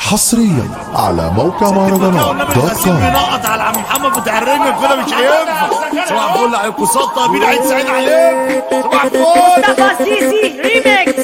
حصريا على موقع مهرجانات دوت كوم. بينقط على عم محمد بتاع الرنج كده مش هينفع. صباح الفل عليكم سلطه بين عيد سعيد عليكم. صباح الفل تفاسيسي ريميكس.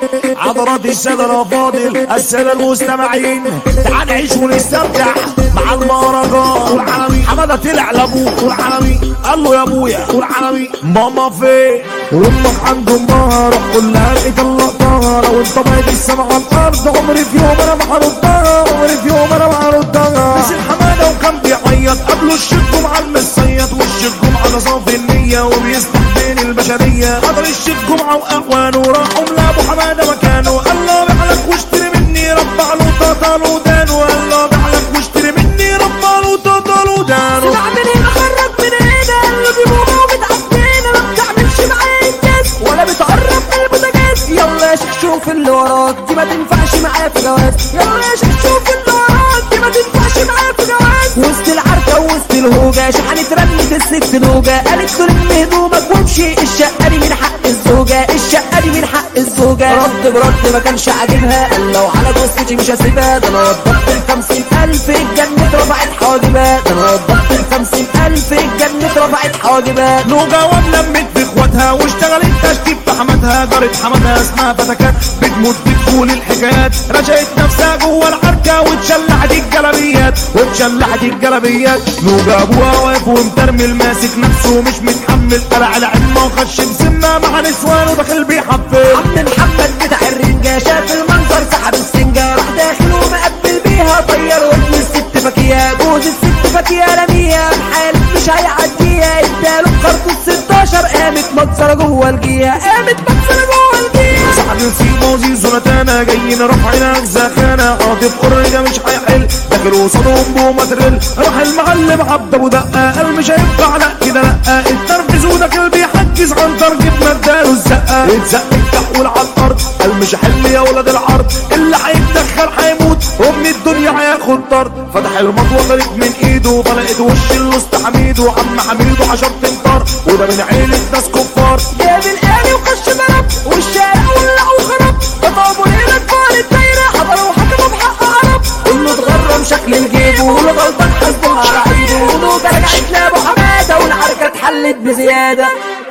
عضلات الساده الافاضل الساده المستمعين، تعال نعيش ونستمتع مع المهرجان. والعالمي حماده طلع لابوه والعالمي قال له يا ابويا والعالمي ماما فين وامك عنده مهره كلها لقيت اللقطه. لو انت بايد السما على الارض عمري في يوم انا ما هردها، عمري في يوم انا ما هردها. نسي حماده وكان بيعيط قبله الشيخ جمعه المصيط، والشيخ جمعه ده صافي النيه وبيستحسن البشريه. قدر الشيخ جمعه واخوانه راحوا لابو حماده مكانه، قال له بعلك واشتري مني ربع له طاطا له دانه. قال له بعلك واشتري مني ربع له طاطا له دانه. سمع منين اخرج من هنا قال له دي بابا وبتعفينا ما بتعملش معايا الناس ولا بتقرب من البوتاجاز. يلا يا شيخ شوف اللي وراك دي ما تنفعش معايا في جواز. يلا يا شيخ شوف اللي وراك دي ما تنفعش معايا في جواز. وسط العركه وسط الهوجه شحنت رنت الست نوجه، قالت له لم هدومك وامشي الشقه دي من حق الزوجه، الشقه دي من حق الزوجه. رد برد ما كانش عاجبها، قال لو على جثتي مش هسيبها. ده انا وضحت ال50,000 الجنة رفعت حاجبات، ده انا وضحت ال50,000 الجنة رفعت حاجبات. نوجه ولمت في اخواتها واشتغلت تشتيت في حماتها. جارت حماتها اسمها فتكات بتموت بتقول الحكايات، رشقت نفسها جوه العركه واتشلحت الجلابيات واتشلحت الجلابيات. نوجه ابوها واقف ومترمل ماسك نفسه مش متحمل، قلع العمه وخش بسمه مع نسوانه داخل بيحفل. عم محمد بتاع الرنجه شاف المنظر سحب السنجه، راح داخل ومقبل بيها طير ودن الست فاكيه. جوز الست فاكيه رميها الحالف مش هيعديها، اداله بخرطوش 16 قامت مكسره جوه الجيهه، قامت مكسره جوه الجيهه. صاحب نسيب وزيز ونتانا جايين رافعينك زخانه، قاطف قريه مش هيحل داخل قصادهم بومترل. راح المعلم عبد ابو دقه قال مش هينفع لا كده لا، التركيز وداخل بيحجز عن ترجيب مداله الزقه. اتزق التحول على الارض قال مش هحل يا ولاد العرض، اللي هيتدخل هيموت ومن الدنيا هياخد طرد. فتح المطوه طلعت من ايده طلقت وش الوسط حميد وعم حميد وعشرة امتار، وده من عيله ناس كفار. جاب الآلي وخش ضرب والشارع ولع وخرب، خطابوا ليلة كبار الدايرة حضروا وحكموا بحق عرب. كله اتغرم شكل الجيب واللي غلطان حاسبه على عيده، ونوجه رجعت لابو حماده والعركه اتحلت بزياده.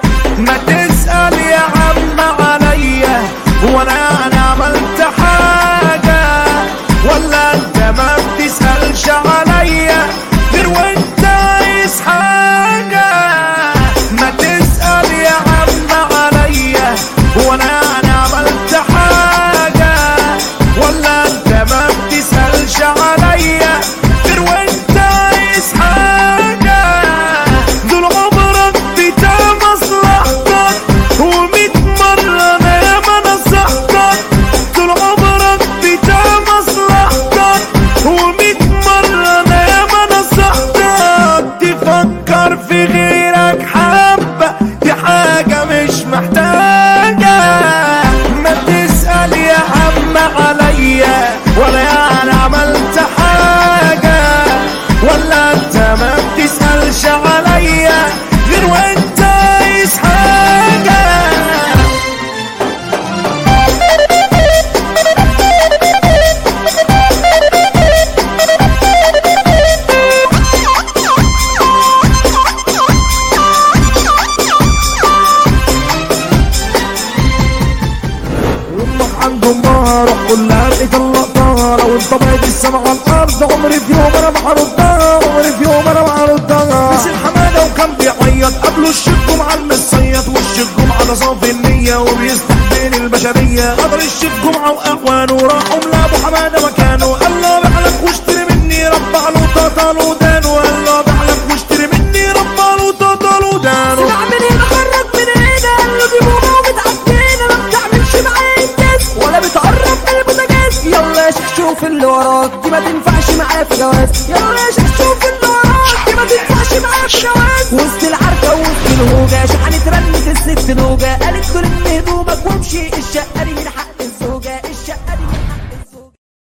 ما تسأل يا عم عليا وانا عملت حاجة، ولا انت ما بتسألش عليا غير وانت عايز حاجة. ما تسأل يا عم عليا وانا عملت حاجة، ولا انت ما بتسألش عليا غير وانت عايز حاجة. دول عمرك بتاع مصلحتك وميت مرة انا ياما نصحتك، دول عمرك بتاع مصلحتك وميت مرة انا ياما نصحتك. تفكر في غيرك حبة دي حاجة مش محتاجة. ما تسأل يا عم عليا ولا انا عملت حاجة، ولا انت ما بتسألش عليا غير وانت عايز حاجة. وامك عنده مهره كلها لقيت اللقطه. لو انت بايد السما على الارض عمري في يوم انا ما هردها، عمري في يوم انا ما هردها. نسي حماده وكان بيعيط قبله الشيخ جمعه المصيط، والشيخ جمعه ده صافي النيه وبيستحسن البشريه. قدر الشيخ جمعه واخوانه راحوا لابو حماده مكانه، قال له بعلك واشتري مني ربع له طاطا له دانه. قال له بعلك واشتري مني ربع له طاطا له دانه. سمع منين اخرج من هنا قال له دي بابا وبتعفينا ما بتعملش معايا الناس ولا بتقرب من البوتاجاز. يلا يا شيخ شوف اللي وراك دي ما تنفعش معايا في جواز. يلا يا شيخ شوف اللي وراك دي ما تنفعش معايا في جواز. وسط العركه وسط الهوجه شحنت رنت الست نوجه، قالت له لم هدومك وامشي الشقه